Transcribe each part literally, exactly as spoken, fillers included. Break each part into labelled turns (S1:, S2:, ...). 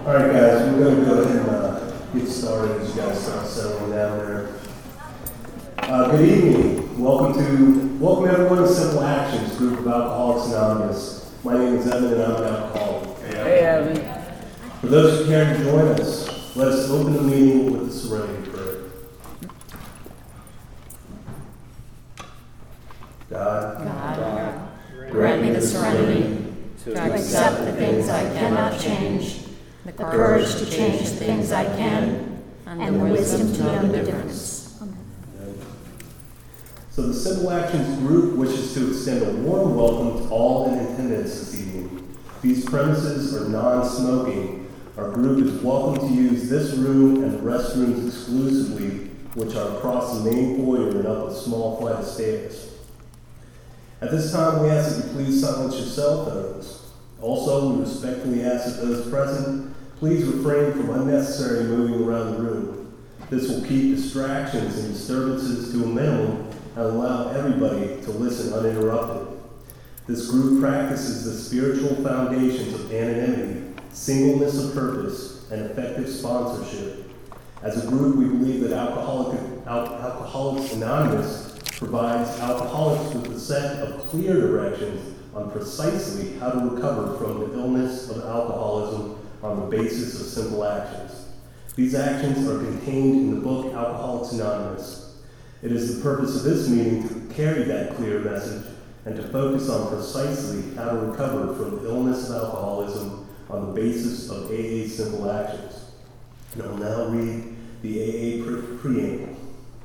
S1: All right, guys, we're going to go ahead and uh, get started as you guys start settling down there. Uh, good evening. Welcome to, welcome everyone to Simple Actions, group of Alcoholics Anonymous. My name is Evan and I'm an alcoholic.
S2: Hey, Evan.
S1: For those who care to join us, let us open the meeting with the Serenity Prayer. God,
S3: God,
S1: God
S3: grant me the serenity to accept the things I cannot change, the courage to change the things I can, and the wisdom to know the difference.
S1: So the Simple Actions group wishes to extend a warm welcome to all in attendance this evening. These premises are non-smoking. Our group is welcome to use this room and the restrooms exclusively, which are across the main foyer and up a small flight of stairs. At this time, we ask that you please silence your cell phones. Also, we respectfully ask that those present please refrain from unnecessary moving around the room. This will keep distractions and disturbances to a minimum and allow everybody to listen uninterrupted. This group practices the spiritual foundations of anonymity, singleness of purpose, and effective sponsorship. As a group, we believe that Alcoholic, Al- Alcoholics Anonymous provides alcoholics with a set of clear directions on precisely how to recover from the illness of alcoholism on the basis of simple actions. These actions are contained in the book Alcoholics Anonymous. It is the purpose of this meeting to carry that clear message and to focus on precisely how to recover from the illness of alcoholism on the basis of A A simple actions. And I'll now read the A A pre- preamble.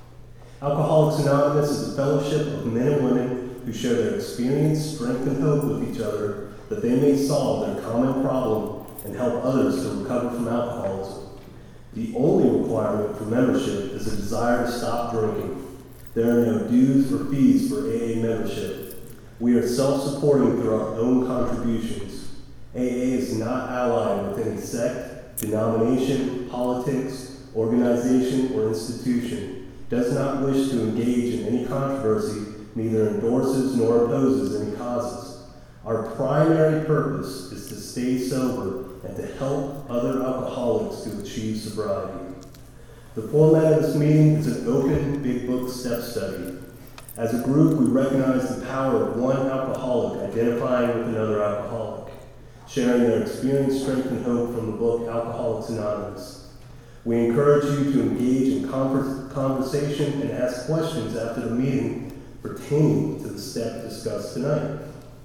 S1: Alcoholics Anonymous is a fellowship of men and women who share their experience, strength, and hope with each other that they may solve their common problem and help others to recover from alcoholism. The only requirement for membership is a desire to stop drinking. There are no dues or fees for A A membership. We are self-supporting through our own contributions. A A is not allied with any sect, denomination, politics, organization, or institution. Does not wish to engage in any controversy, neither endorses nor opposes any causes. Our primary purpose is to stay sober and to help other alcoholics to achieve sobriety. The format of this meeting is an open Big Book step study. As a group, we recognize the power of one alcoholic identifying with another alcoholic, sharing their experience, strength, and hope from the book Alcoholics Anonymous. We encourage you to engage in conver- conversation and ask questions after the meeting pertaining to the step discussed tonight.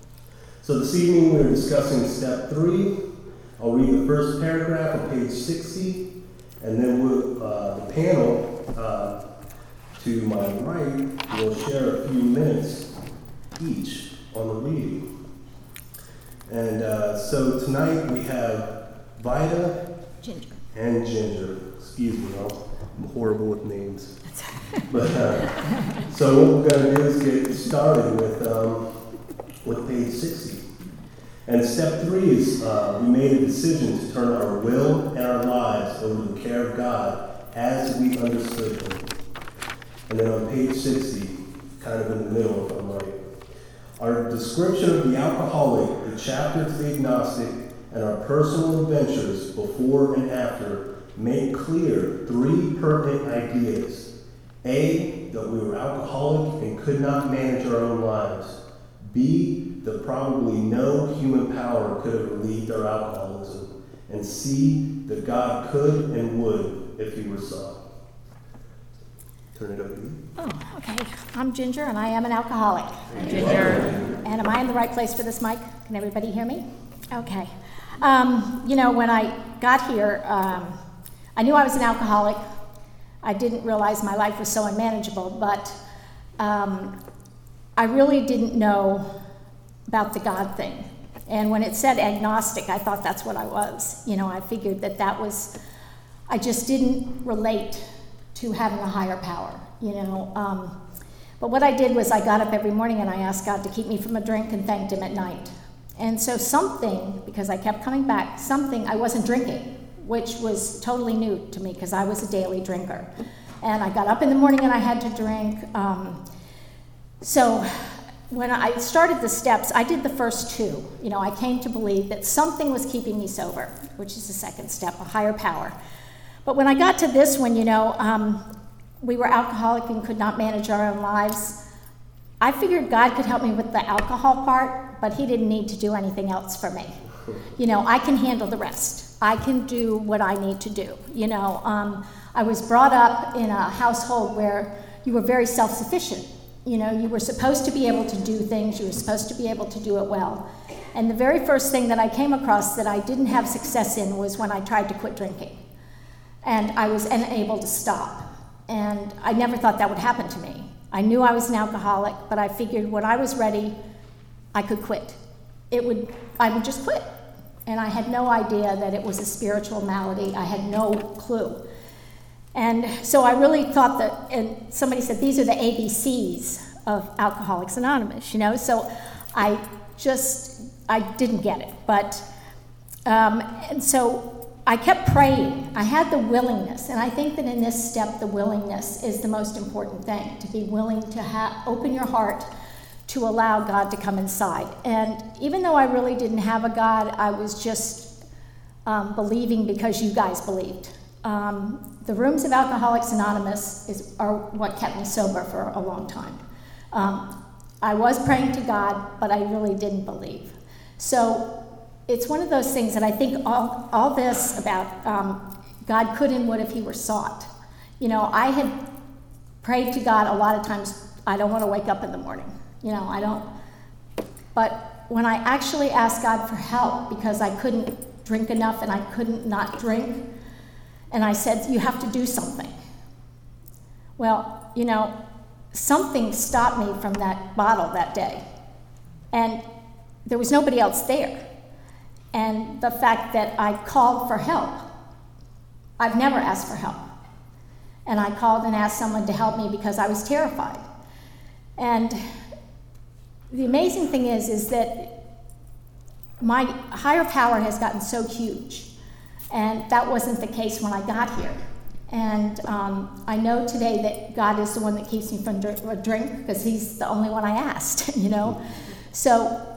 S1: So this evening we're discussing step three. I'll read the first paragraph on page sixty, and then we'll, uh, the panel uh, to my right will share a few minutes each on the reading. And uh, so tonight we have Vida
S3: Ginger.
S1: and Ginger. Excuse me, I'm horrible with names. But uh, so what we're going to do is get started with um, with page sixty. And step three is uh, we made a decision to turn our will and our lives over to the care of God as we understood Him. And then on page sixty, kind of in the middle, if I'm right, our description of the alcoholic, the chapter to the agnostic, and our personal adventures before and after make clear three pertinent ideas. A, that we were alcoholic and could not manage our own lives. B, that probably no human power could have relieved our alcoholism. And C, that God could and would if He were sought. Turn it over to you.
S3: Oh, okay. I'm Ginger, and I am an alcoholic.
S2: Ginger.
S3: And am I in the right place for this mic? Can everybody hear me? Okay. Um, you know, when I got here, um, I knew I was an alcoholic. I didn't realize my life was so unmanageable, but um, I really didn't know about the God thing. And when it said agnostic, I thought that's what I was. You know, I figured that that was, I just didn't relate to having a higher power, you know. Um, but what I did was I got up every morning and I asked God to keep me from a drink and thanked Him at night. And so something, because I kept coming back, something, I wasn't drinking, which was totally new to me because I was a daily drinker. And I got up in the morning and I had to drink. Um, so when I started the steps, I did the first two. You know, I came to believe that something was keeping me sober, which is the second step, a higher power. But when I got to this one, you know, um, we were alcoholic and could not manage our own lives. I figured God could help me with the alcohol part, but he didn't need to do anything else for me. You know, I can handle the rest. I can do what I need to do. You know, um, I was brought up in a household where you were very self-sufficient. You know, you were supposed to be able to do things, you were supposed to be able to do it well. And the very first thing that I came across that I didn't have success in was when I tried to quit drinking. And I was unable to stop. And I never thought that would happen to me. I knew I was an alcoholic, but I figured when I was ready, I could quit. It would, I would just quit. And I had no idea that it was a spiritual malady. I had no clue. And so I really thought that, and somebody said, these are the A B Cs of Alcoholics Anonymous, you know? So I just, I didn't get it. But, um, and so I kept praying. I had the willingness, and I think that in this step, the willingness is the most important thing, to be willing to ha- open your heart to allow God to come inside. And even though I really didn't have a God, I was just um, believing because you guys believed. Um, the rooms of Alcoholics Anonymous is, are what kept me sober for a long time. Um, I was praying to God, but I really didn't believe. So it's one of those things that I think all, all this about um, God could and would if he were sought. You know, I had prayed to God a lot of times, I don't want to wake up in the morning. You know, I don't. But when I actually asked God for help because I couldn't drink enough and I couldn't not drink, and I said, you have to do something. Well, you know, something stopped me from that bottle that day. And there was nobody else there. And the fact that I called for help, I've never asked for help. And I called and asked someone to help me because I was terrified. And the amazing thing is, is that my higher power has gotten so huge. And that wasn't the case when I got here. And um, I know today that God is the one that keeps me from a drink because he's the only one I asked, you know? So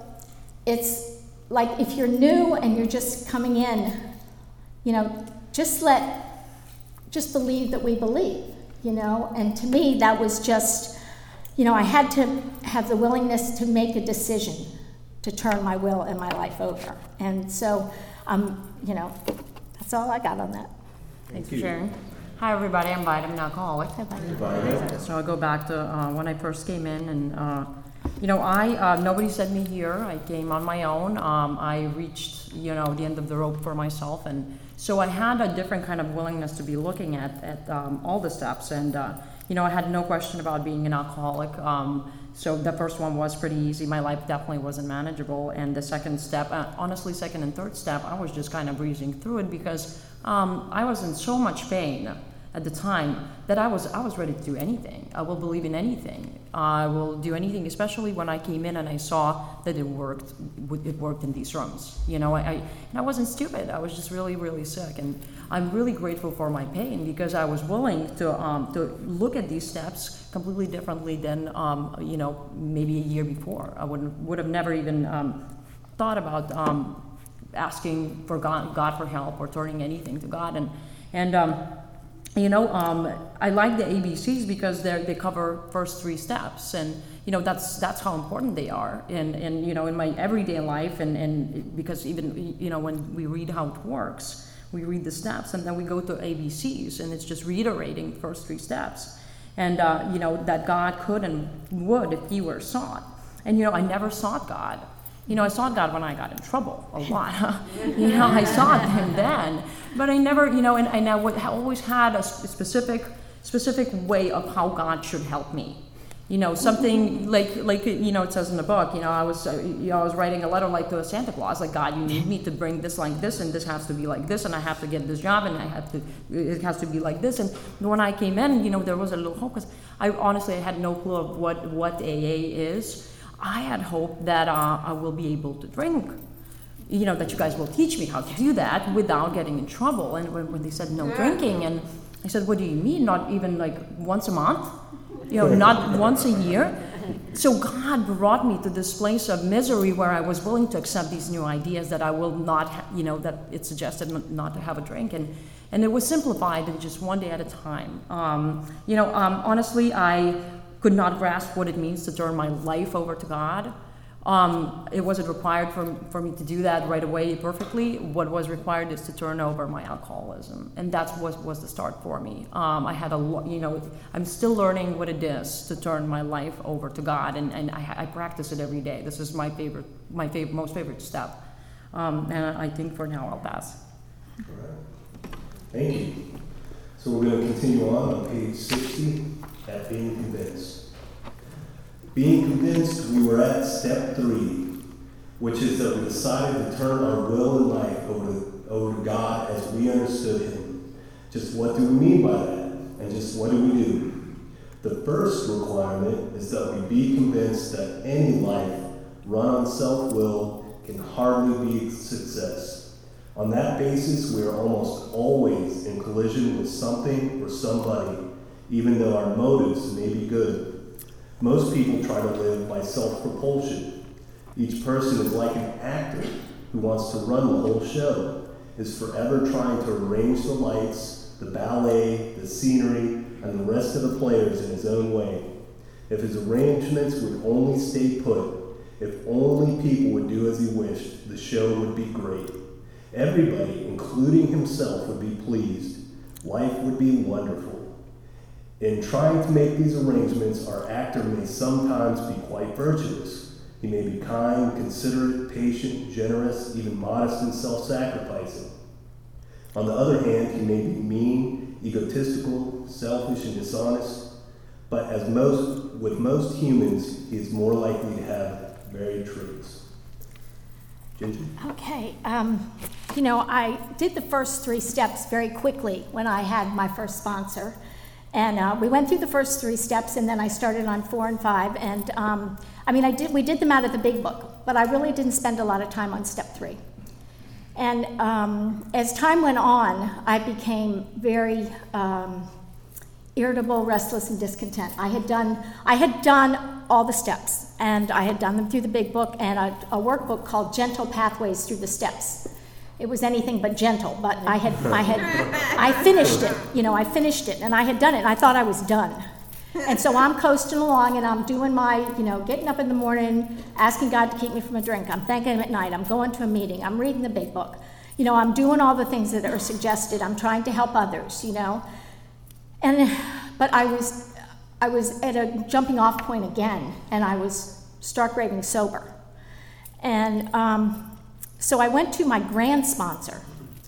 S3: it's like if you're new and you're just coming in, you know, just let, just believe that we believe, you know? And to me, that was just, you know, I had to have the willingness to make a decision to turn my will and my life over. And so, um, you know, that's all I got on that.
S2: Thanks for sharing. Hi, everybody. I'm Vita. I'm an alcoholic.
S3: Hi, Vita.
S2: So I'll go back to uh, when I first came in, and uh, you know, I uh, nobody sent me here. I came on my own. Um, I reached, you know, the end of the rope for myself, and so I had a different kind of willingness to be looking at at um, all the steps, and uh, you know, I had no question about being an alcoholic. Um, So the first one was pretty easy. My life definitely wasn't manageable. And the second step, uh, honestly, second and third step, I was just kind of breezing through it because um, I was in so much pain at the time that I was I was ready to do anything. I will believe in anything. I will do anything, especially when I came in and I saw that it worked. It worked in these rooms. You know, I, I and I wasn't stupid. I was just really, really sick, and I'm really grateful for my pain because I was willing to um, to look at these steps completely differently than um, you know, maybe a year before. I would would have never even um, thought about um, asking for God, God for help or turning anything to God, and and. Um, You know, um, I like the A B Cs because they they cover first three steps, and you know that's that's how important they are. And and you know in my everyday life, and and because even you know when we read how it works, we read the steps, and then we go to A B Cs, and it's just reiterating the first three steps, and uh, you know that God could and would if He were sought. And you know I never sought God. You know, I sought God when I got in trouble a lot. You know, I sought Him then, but I never, you know, and, and I would, always had a specific, specific way of how God should help me. You know, something like, like you know, it says in the book. You know, I was, uh, you know, I was writing a letter like to Santa Claus, like God, you need me to bring this like this, and this has to be like this, and I have to get this job, and I have to, it has to be like this. And when I came in, you know, there was a little hope because I honestly I had no clue of what what A A is. I had hoped that uh, I will be able to drink, you know, that you guys will teach me how to do that without getting in trouble. And when, when they said no drinking, and I said, what do you mean? Not even like once a month? You know, not once a year? so God brought me to this place of misery where I was willing to accept these new ideas that I will not, ha- you know, that it suggested n- not to have a drink. And, and it was simplified in just one day at a time. Um, you know, um, honestly, I could not grasp what it means to turn my life over to God. Um, it wasn't required for, for me to do that right away perfectly. What was required is to turn over my alcoholism, and that's what was the start for me. Um, I had a, lo- you know, I'm still learning what it is to turn my life over to God, and, and I, I practice it every day. This is my favorite, my favorite, most favorite step. Um, and I think for now I'll pass.
S1: All right. Thank you. So we're going to continue on on page sixty at being convinced. Being convinced, we were at step three, which is that we decided to turn our will and life over to, over to God as we understood Him. Just what do we mean by that? And just what do we do? The first requirement is that we be convinced that any life run on self-will can hardly be a success. On that basis, we are almost always in collision with something or somebody, even though our motives may be good. Most people try to live by self-propulsion. Each person is like an actor who wants to run the whole show, is forever trying to arrange the lights, the ballet, the scenery, and the rest of the players in his own way. If his arrangements would only stay put, if only people would do as he wished, the show would be great. Everybody, including himself, would be pleased. Life would be wonderful. In trying to make these arrangements, our actor may sometimes be quite virtuous. He may be kind, considerate, patient, generous, even modest and self-sacrificing. On the other hand, he may be mean, egotistical, selfish, and dishonest. But as most, with most humans, he is more likely to have varied traits. Ginger?
S3: Okay, um, you know, I did the first three steps very quickly when I had my first sponsor. And uh, we went through the first three steps, and then I started on four and five. And um, I mean, I did. We did them out of the big book, but I really didn't spend a lot of time on step three. And um, as time went on, I became very um, irritable, restless, and discontent. I had done. I had done all the steps, and I had done them through the big book and a, a workbook called Gentle Pathways Through the Steps. It was anything but gentle, but I had, I had, I finished it, you know, I finished it, and I had done it, and I thought I was done. And so I'm coasting along, and I'm doing my, you know, getting up in the morning, asking God to keep me from a drink. I'm thanking Him at night. I'm going to a meeting. I'm reading the big book. You know, I'm doing all the things that are suggested. I'm trying to help others, you know. And, but I was, I was at a jumping off point again, and I was stark raving sober. And, um, So I went to my grand sponsor,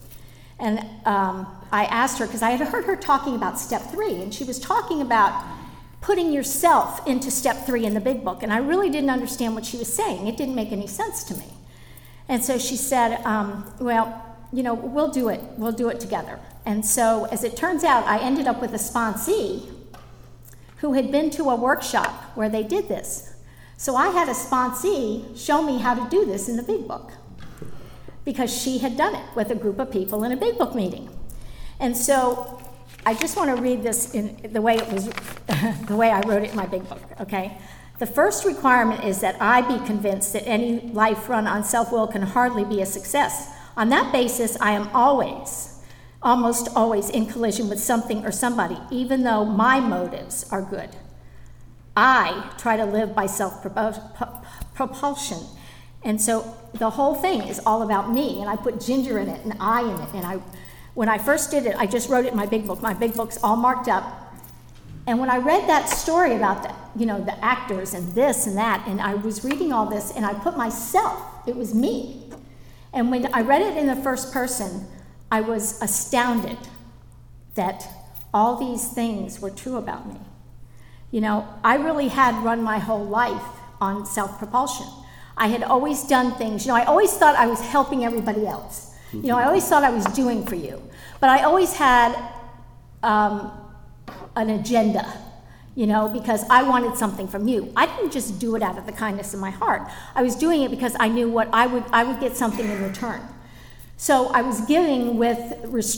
S3: and um, I asked her, because I had heard her talking about step three, and she was talking about putting yourself into step three in the big book, and I really didn't understand what she was saying. It didn't make any sense to me. And so she said, um, well, you know, we'll do it. We'll do it together. And so as it turns out, I ended up with a sponsee who had been to a workshop where they did this. So I had a sponsee show me how to do this in the big book, because she had done it with a group of people in a big book meeting. And so I just want to read this in the way it was, the way I wrote it in my big book, okay? The first requirement is that I be convinced that any life run on self-will can hardly be a success. On that basis, I am always, almost always in collision with something or somebody, even though my motives are good. I try to live by self-propulsion. And so the whole thing is all about me, and I put Ginger in it and I in it. And I, when I first did it, I just wrote it in my big book. My big book's all marked up. And when I read that story about the, you know, the actors and this and that, and I was reading all this, and I put myself, it was me. And when I read it in the first person, I was astounded that all these things were true about me. You know, I really had run my whole life on self-propulsion. I had always done things, you know, I always thought I was helping everybody else. You know, I always thought I was doing for you. But I always had um, an agenda, you know, because I wanted something from you. I didn't just do it out of the kindness of my heart. I was doing it because I knew what I would, I would get something in return. So I was giving with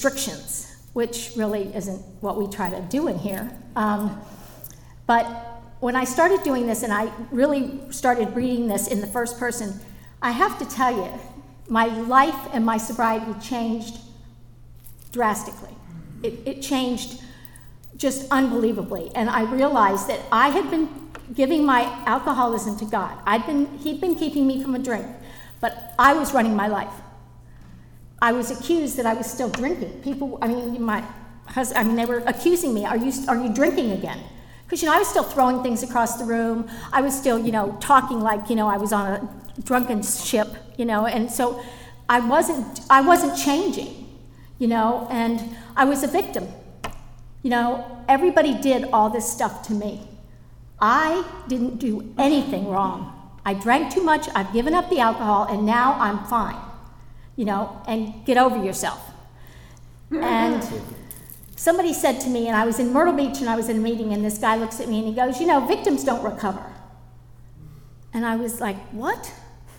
S3: restrictions, which really isn't what we try to do in here. Um, but when I started doing this and I really started reading this in the first person, I have to tell you, my life and my sobriety changed drastically. It, it changed just unbelievably. And I realized that I had been giving my alcoholism to God. I'd been, he'd been keeping me from a drink, but I was running my life. I was accused that I was still drinking. People, I mean, my husband, I mean, they were accusing me, are you, are you drinking again? Because, you know, I was still throwing things across the room. I was still, you know, talking like, you know, I was on a drunken ship, you know, and so I wasn't, I wasn't changing, you know, and I was a victim. You know, everybody did all this stuff to me. I didn't do anything wrong. I drank too much, I've given up the alcohol, and now I'm fine, you know, and get over yourself. And somebody said to me, and I was in Myrtle Beach and I was in a meeting, and this guy looks at me and he goes, you know, victims don't recover. And I was like, what?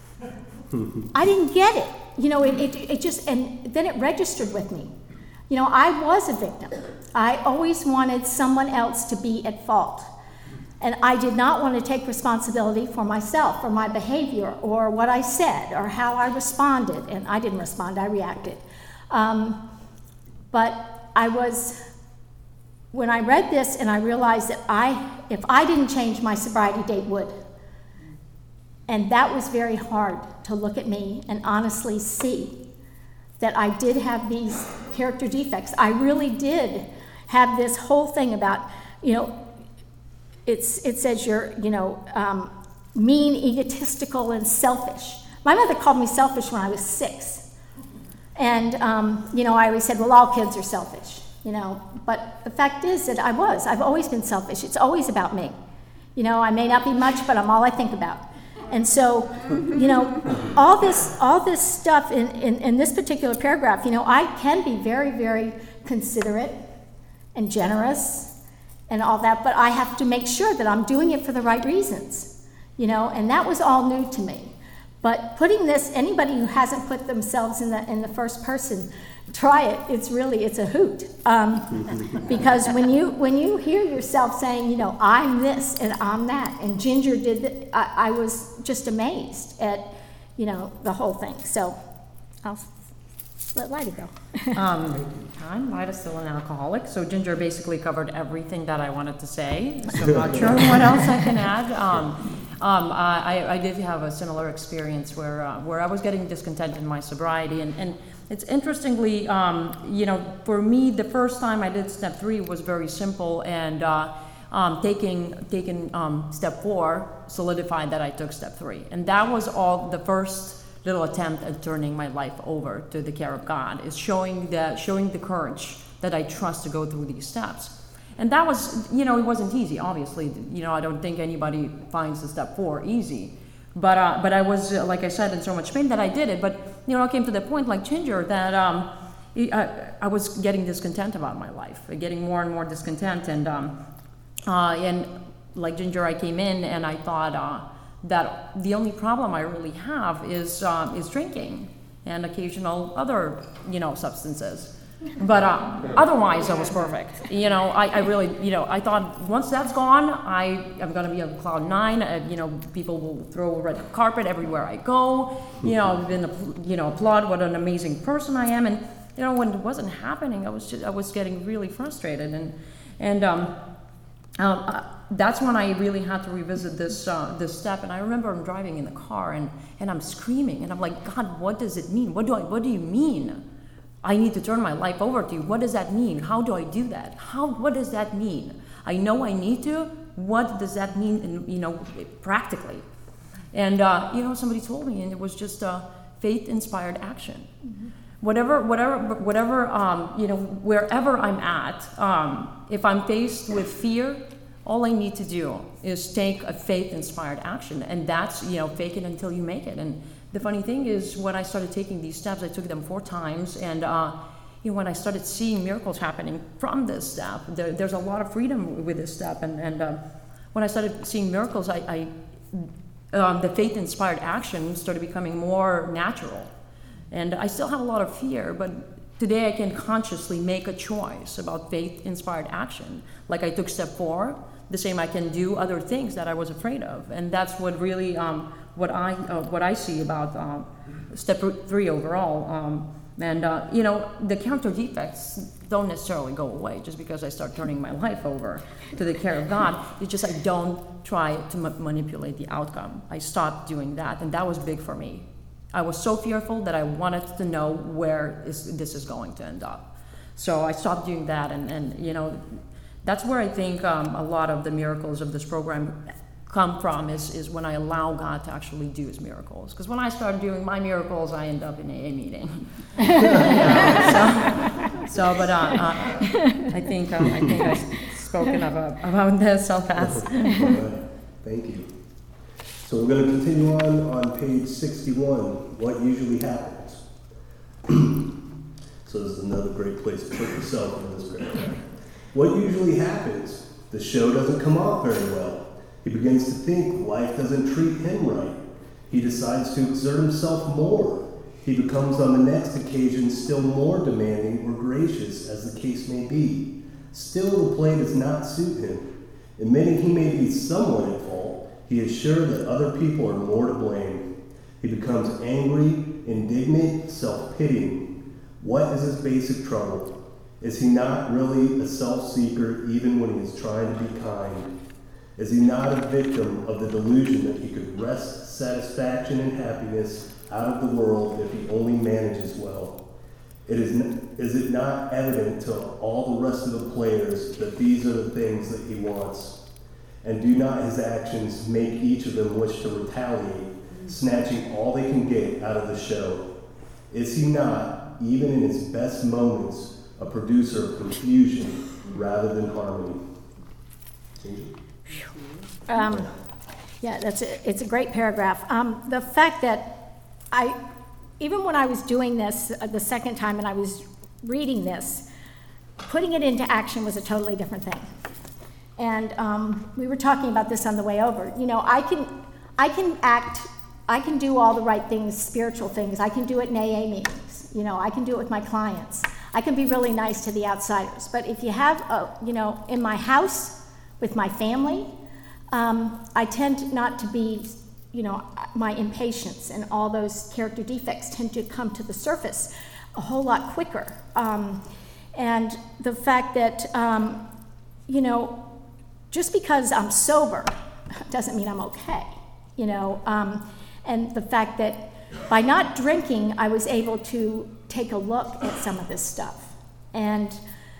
S3: I didn't get it. You know, it, it, it just, and then it registered with me. You know, I was a victim. I always wanted someone else to be at fault. And I did not want to take responsibility for myself, or my behavior, or what I said, or how I responded. And I didn't respond, I reacted. Um, but I was, when I read this and I realized that I, if I didn't change, my sobriety date would. And that was very hard to look at me and honestly see that I did have these character defects. I really did have this whole thing about, you know, it's, it says you're, you know, um, mean, egotistical, and selfish. My mother called me selfish when I was six. And, um, you know, I always said, well, all kids are selfish, you know. But the fact is that I was. I've always been selfish. It's always about me. You know, I may not be much, but I'm all I think about. And so, you know, all this, all this stuff in, in, in this particular paragraph, you know, I can be very, very considerate and generous and all that, but I have to make sure that I'm doing it for the right reasons, you know, and that was all new to me. But putting this, anybody who hasn't put themselves in the in the first person, try it. It's really, it's a hoot. Um, because when you when you hear yourself saying, you know, I'm this and I'm that, and Ginger did that, I, I was just amazed at, you know, the whole thing. So I'll let Lyda go.
S2: Um, I'm Lyda, still an alcoholic, so Ginger basically covered everything that I wanted to say, so I'm not sure what else I can add. Um, um, I, I did have a similar experience where uh, where I was getting discontent in my sobriety, and, and it's interestingly, um, you know, for me, the first time I did step three was very simple, and uh, um, taking, taking um, step four solidified that I took step three, and that was all the first little attempt at turning my life over to the care of God, is showing the, showing the courage that I trust to go through these steps. And that was, you know, it wasn't easy, obviously. You know, I don't think anybody finds the step four easy. But uh, but I was, uh, like I said, in so much pain that I did it. But, you know, I came to the point, like Ginger, that um, I, I was getting discontent about my life, getting more and more discontent. And, um, uh, and like Ginger, I came in and I thought, uh, that the only problem I really have is uh, is drinking and occasional other, you know, substances. But uh, otherwise, I was perfect. You know, I, I really, you know, I thought once that's gone, I am going to be on cloud nine. Uh, you know, people will throw a red carpet everywhere I go. You know, then you know, applaud what an amazing person I am. And you know, when it wasn't happening, I was just, I was getting really frustrated. And and um, um, uh, that's when I really had to revisit this uh, this step. And I remember I'm driving in the car and, and I'm screaming and I'm like, God, what does it mean? What do I? What do you mean? I need to turn my life over to you. What does that mean? How do I do that? How? What does that mean? I know I need to. What does that mean? In, you know, practically. And uh, you know, somebody told me, and it was just uh, faith-inspired action. Mm-hmm. Whatever, whatever, whatever. Um, you know, wherever I'm at, um, if I'm faced with fear, all I need to do is take a faith-inspired action, and that's, you know, fake it until you make it. And the funny thing is, when I started taking these steps, I took them four times, and uh, you know, when I started seeing miracles happening from this step, there, there's a lot of freedom with this step, and, and uh, when I started seeing miracles, I, I um, the faith-inspired action started becoming more natural. And I still have a lot of fear, but today I can consciously make a choice about faith-inspired action. Like I took step four, the same, I can do other things that I was afraid of. And that's what really, um, what I uh, what I see about um, step three overall. Um, and, uh, you know, the character defects don't necessarily go away just because I start turning my life over to the care of God. It's just I don't try to ma- manipulate the outcome. I stopped doing that, and that was big for me. I was so fearful that I wanted to know where is, this is going to end up. So I stopped doing that, and, and you know, that's where I think um, a lot of the miracles of this program come from, is, is when I allow God to actually do his miracles. Because when I started doing my miracles, I end up in a A meeting. yeah, so, so, but uh, uh, I think um, I think I've spoken about, about this. I'll pass.
S1: Thank you. So we're going to continue on on page sixty-one, what usually happens. So this is another great place to put yourself in this paragraph. What usually happens? The show doesn't come off very well. He begins to think life doesn't treat him right. He decides to exert himself more. He becomes on the next occasion still more demanding or gracious, as the case may be. Still, the play does not suit him. Admitting he may be somewhat at fault, he is sure that other people are more to blame. He becomes angry, indignant, self-pitying. What is his basic trouble? Is he not really a self-seeker even when he is trying to be kind? Is he not a victim of the delusion that he could wrest satisfaction and happiness out of the world if he only manages well? It is, n- is it not evident to all the rest of the players that these are the things that he wants? And do not his actions make each of them wish to retaliate, snatching all they can get out of the show? Is he not, even in his best moments, a producer of confusion rather than harmony?
S3: Um, yeah, that's a, it's a great paragraph. Um, the fact that I, even when I was doing this uh, the second time and I was reading this, putting it into action was a totally different thing. And um, we were talking about this on the way over. You know, I can, I can act, I can do all the right things, spiritual things. I can do it in A A meetings. You know, I can do it with my clients. I can be really nice to the outsiders. But if you have, a, you know, in my house, with my family, um, I tend not to be, you know, my impatience and all those character defects tend to come to the surface a whole lot quicker. Um, and the fact that, um, you know, just because I'm sober doesn't mean I'm okay, you know. Um, and the fact that by not drinking, I was able to take a look at some of this stuff. And,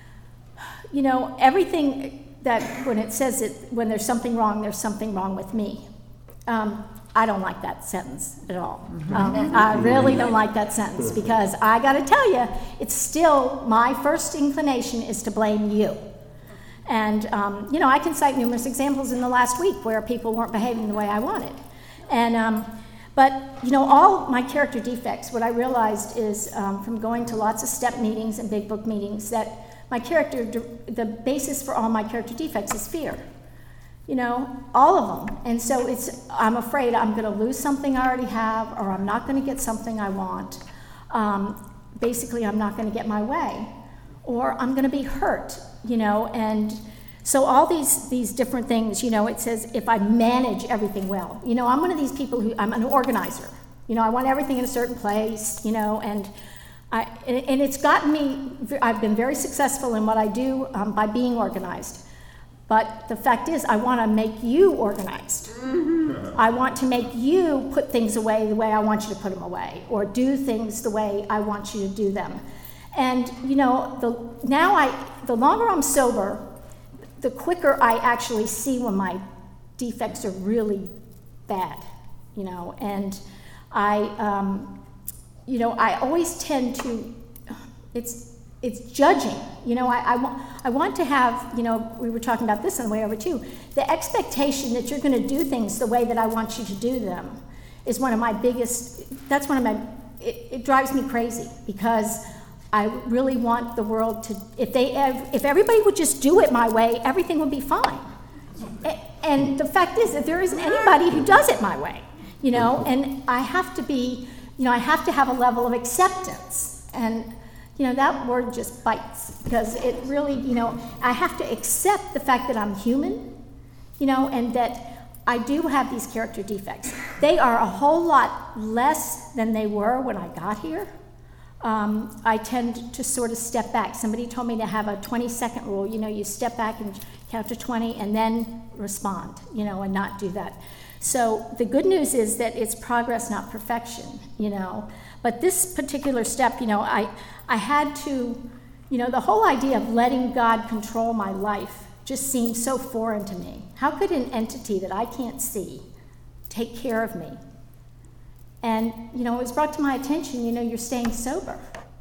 S3: you know, everything that when it says it, when there's something wrong, there's something wrong with me. Um, I don't like that sentence at all. Um, I really don't like that sentence because I got to tell you, it's still my first inclination is to blame you. And, um, you know, I can cite numerous examples in the last week where people weren't behaving the way I wanted. And, um, but, you know, all my character defects, what I realized is um, from going to lots of step meetings and big book meetings that my character, the basis for all my character defects is fear. You know, all of them. And so it's, I'm afraid I'm going to lose something I already have, or I'm not going to get something I want. Um, basically, I'm not going to get my way, or I'm going to be hurt, you know. And so all these these different things, you know, it says if I manage everything well. You know, I'm one of these people who, I'm an organizer. You know, I want everything in a certain place, you know, and I, and it's gotten me, I've been very successful in what I do um, by being organized. But the fact is, I want to make you organized. Mm-hmm. I want to make you put things away the way I want you to put them away, or do things the way I want you to do them. And, you know, the, now I, the longer I'm sober, the quicker I actually see when my defects are really bad, you know. And I, um, you know, I always tend to, it's, it's judging. You know, I, I, want, I want to have, you know, we were talking about this on the way over too, the expectation that you're going to do things the way that I want you to do them is one of my biggest, that's one of my, it, it drives me crazy because I really want the world to, if they, if everybody would just do it my way, everything would be fine. And the fact is that there isn't anybody who does it my way, you know, and I have to be, you know, I have to have a level of acceptance. And, you know, that word just bites because it really, you know, I have to accept the fact that I'm human you know, and that I do have these character defects. They are a whole lot less than they were when I got here. Um, I tend to sort of step back. Somebody told me to have a twenty second rule. You know, you step back and count to twenty and then respond, you know, and not do that. So the good news is that it's progress, not perfection, you know. But this particular step, you know, I, I had to, you know, the whole idea of letting God control my life just seemed so foreign to me. How could an entity that I can't see take care of me? And, you know, it was brought to my attention, you know, you're staying sober.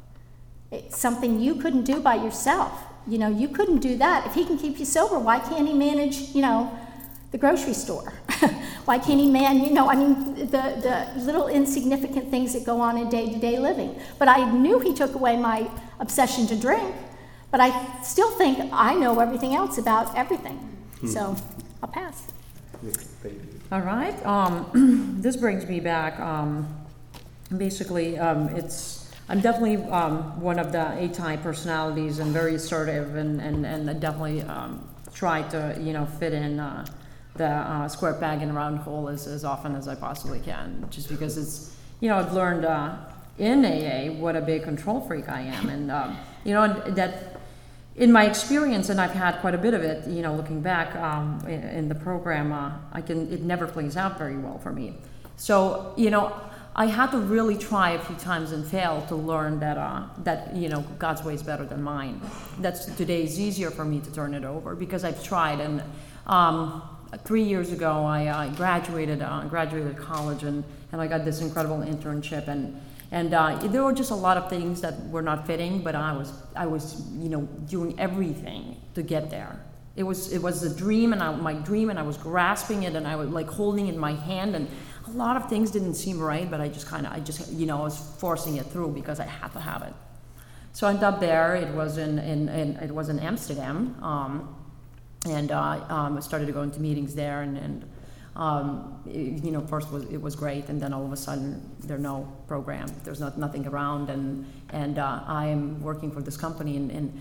S3: It's something you couldn't do by yourself. You know, you couldn't do that. If he can keep you sober, why can't he manage, you know, the grocery store? Why can't he man, you know, I mean, the, the little insignificant things that go on in day-to-day living. But I knew he took away my obsession to drink, but I still think I know everything else about everything. Hmm. So I'll pass.
S1: Yeah, thank you.
S2: All right. Um, this brings me back. Um, basically, um, it's I'm definitely um, one of the A-type personalities and very assertive, and and and definitely um, try to you know fit in uh, the uh, square peg in a round hole as, as often as I possibly can. Just because it's you know I've learned uh, in A A what a big control freak I am, and um, you know that. In my experience, and I've had quite a bit of it, you know, looking back um, in, in the program, uh, I can it never plays out very well for me. So, you know, I had to really try a few times and fail to learn that uh, that you know God's way is better than mine. That's today is easier for me to turn it over because I've tried. And um, three years ago, I, I graduated uh, graduated college, and, and I got this incredible internship and. And uh, there were just a lot of things that were not fitting, but I was, I was, you know, doing everything to get there. It was, it was a dream, and I, my dream, and I was grasping it, and I was like holding it in my hand, and a lot of things didn't seem right, but I just kind of, I just, you know, I was forcing it through because I had to have it. So I ended up there. It was in, in, in it was in Amsterdam, um, and uh, um, I started to go into meetings there, and. and Um, it, you know, first was it was great, and then all of a sudden there's no program, there's not nothing around, and and uh, I'm working for this company, and, and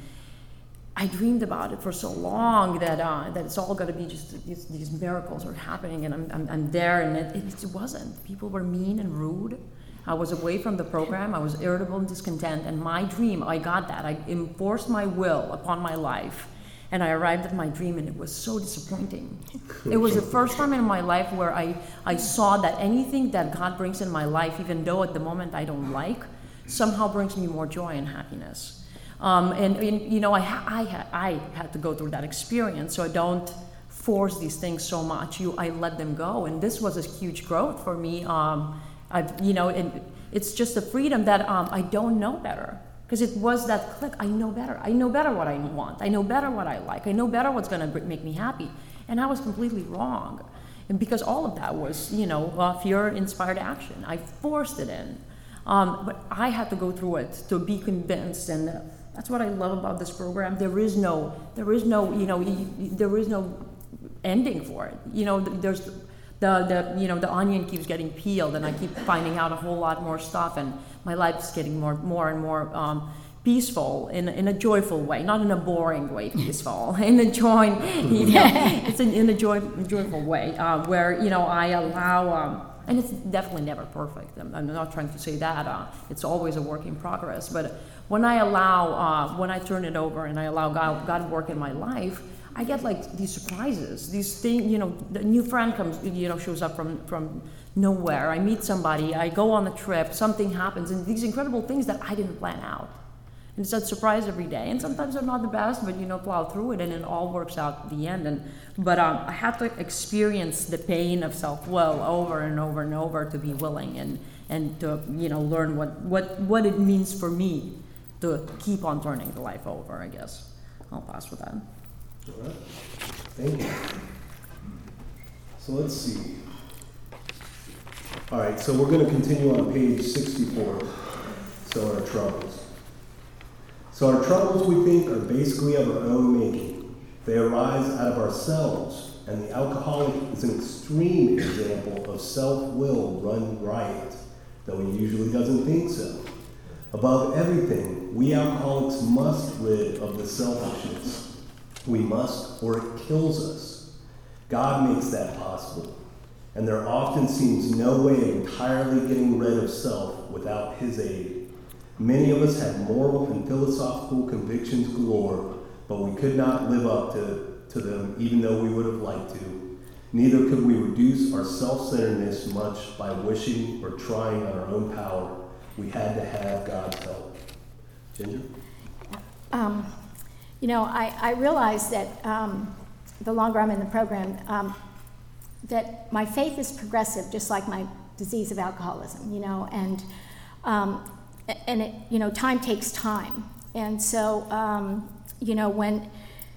S2: I dreamed about it for so long that uh, that it's all got to be just these, these miracles are happening, and I'm I'm, I'm there, and it, it wasn't. People were mean and rude. I was away from the program. I was irritable and discontent, and my dream, I got that. I enforced my will upon my life. And I arrived at my dream, and it was so disappointing. It was the first time in my life where I, I saw that anything that God brings in my life, even though at the moment I don't like, somehow brings me more joy and happiness. Um, and, and, you know, I, I, I had to go through that experience, so I don't force these things so much. You, I let them go, and this was a huge growth for me. Um, I've, you know, and it's just a freedom that um, I don't know better. Because it was that click, I know better. I know better what I want. I know better what I like. I know better what's going to make me happy. And I was completely wrong. And because all of that was, you know, uh, fear-inspired action. I forced it in. Um, but I had to go through it to be convinced. And that's what I love about this program. There is no, there is no, you know, there is no ending for it. You know, there's the, the, you know, the onion keeps getting peeled, and I keep finding out a whole lot more stuff. And my life's getting more, more and more um, peaceful in in a joyful way, not in a boring way. Peaceful, in a joy, you know, it's in, in a joy, joyful way uh, where you know I allow, um, and it's definitely never perfect. I'm, I'm not trying to say that. Uh, it's always a work in progress. But when I allow, uh, when I turn it over and I allow God, God to work in my life, I get like these surprises. These things, you know, the new friend comes, you know, shows up from from. nowhere. I meet somebody, I go on a trip, something happens, and these incredible things that I didn't plan out. And it's that surprise every day. And sometimes they're not the best, but you know, plow through it, and it all works out at the end. And but um, I had to experience the pain of self-will over and over and over to be willing and and to you know learn what what what it means for me to keep on turning the life over. I guess I'll pass with that.
S1: All right. Thank you. So let's see. All right, so we're going to continue on page sixty-four, so our troubles. So our troubles, we think, are basically of our own making. They arise out of ourselves, and the alcoholic is an extreme example of self-will run riot, though he usually doesn't think so. Above everything, we alcoholics must rid of the selfishness. We must, or it kills us. God makes that possible, and there often seems no way of entirely getting rid of self without his aid. Many of us have moral and philosophical convictions galore, but we could not live up to, to them even though we would have liked to. Neither could we reduce our self-centeredness much by wishing or trying on our own power. We had to have God's help. Ginger?
S3: Um, you know, I, I realize that um, the longer I'm in the program, um, that my faith is progressive, just like my disease of alcoholism, you know, and, um, and it, you know, time takes time. And so, um, you know, when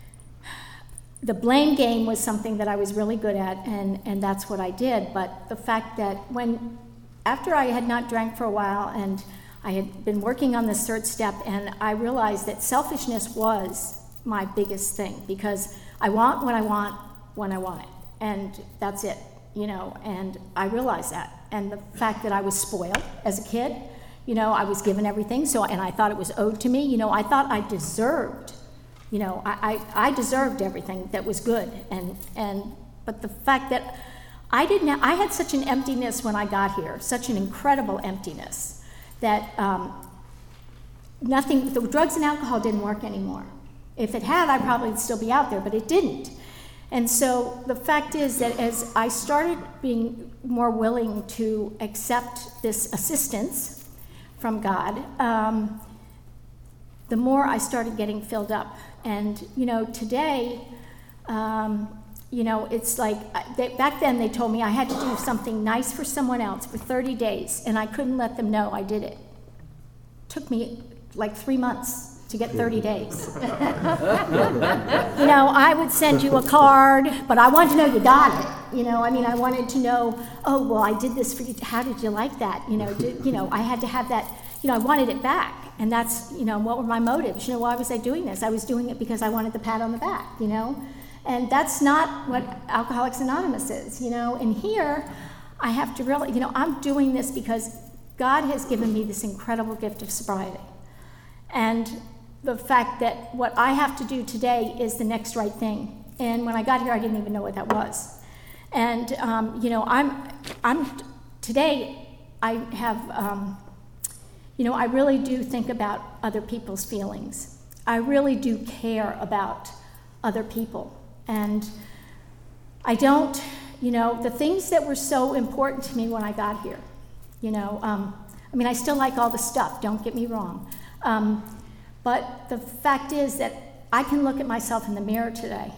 S3: the blame game was something that I was really good at, and, and that's what I did. But the fact that when, after I had not drank for a while, and I had been working on this third step, and I realized that selfishness was my biggest thing, because I want what I want when I want it, and that's it, you know, and I realized that. And the fact that I was spoiled as a kid, you know, I was given everything, so, and I thought it was owed to me, you know, I thought I deserved You know, I, I, I deserved everything that was good, and and but the fact that I didn't, I had such an emptiness when I got here, such an incredible emptiness, that um, nothing, the drugs and alcohol didn't work anymore. If it had, I'd probably still be out there, but it didn't. And so the fact is that as I started being more willing to accept this assistance from God, um, the more I started getting filled up. And, you know, today, um, you know, it's like, they, back then they told me I had to do something nice for someone else for thirty days, and I couldn't let them know I did it. Took me like three months to get thirty days. You know, I would send you a card, but I wanted to know you got it. You know, I mean, I wanted to know, oh, well, I did this for you. How did you like that? You know, did, you know, I had to have that, you know, I wanted it back. And that's, you know, what were my motives? You know, why was I doing this? I was doing it because I wanted the pat on the back, you know? And that's not what Alcoholics Anonymous is, you know? And here, I have to really, you know, I'm doing this because God has given me this incredible gift of sobriety. And the fact that what I have to do today is the next right thing. And when I got here, I didn't even know what that was. And, um, you know, I'm, I'm, today, I have, um, You know, I really do think about other people's feelings. I really do care about other people. And I don't, you know, the things that were so important to me when I got here, you know, um, I mean, I still like all the stuff, don't get me wrong. Um, but the fact is that I can look at myself in the mirror today.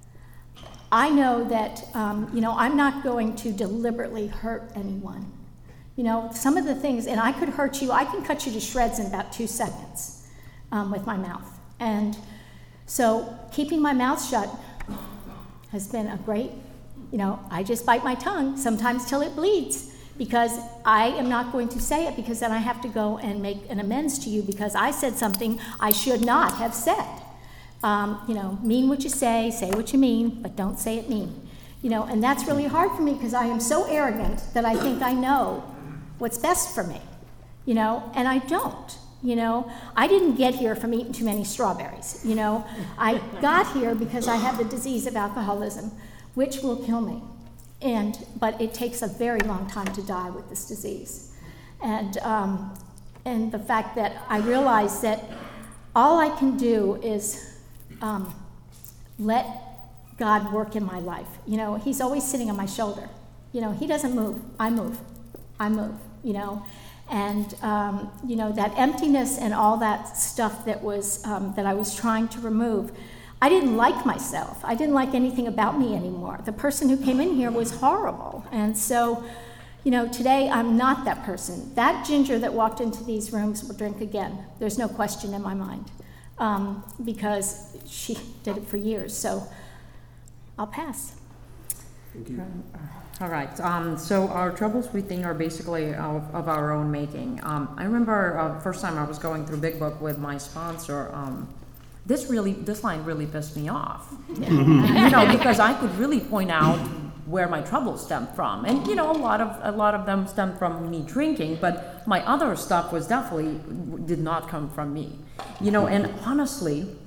S3: I know that, um, you know, I'm not going to deliberately hurt anyone. You know, some of the things, and I could hurt you, I can cut you to shreds in about two seconds um, with my mouth. And so keeping my mouth shut has been a great, you know, I just bite my tongue sometimes till it bleeds, because I am not going to say it, because then I have to go and make an amends to you because I said something I should not have said. Um, you know, mean what you say, say what you mean, but don't say it mean. You know, and that's really hard for me because I am so arrogant that I think I know what's best for me, you know, and I don't, you know. I didn't get here from eating too many strawberries, you know. I got here because I have the disease of alcoholism, which will kill me. And, but it takes a very long time to die with this disease. And, um, and the fact that I realize that all I can do is um, let God work in my life. You know, he's always sitting on my shoulder. You know, he doesn't move, I move. I move, you know, and, um, you know, that emptiness and all that stuff that was, um, that I was trying to remove, I didn't like myself. I didn't like anything about me anymore. The person who came in here was horrible. And so, you know, today I'm not that person. That Ginger that walked into these rooms will drink again. There's no question in my mind, um, because she did it for years. So I'll pass.
S1: Thank you.
S2: All right, um, so our troubles we think are basically of, of our own making. Um, I remember uh, first time I was going through Big Book with my sponsor, um, this really, this line really pissed me off. You know, because I could really point out where my troubles stemmed from. And, you know, a lot of, a lot of them stemmed from me drinking, but my other stuff was definitely, did not come from me. You know, and honestly,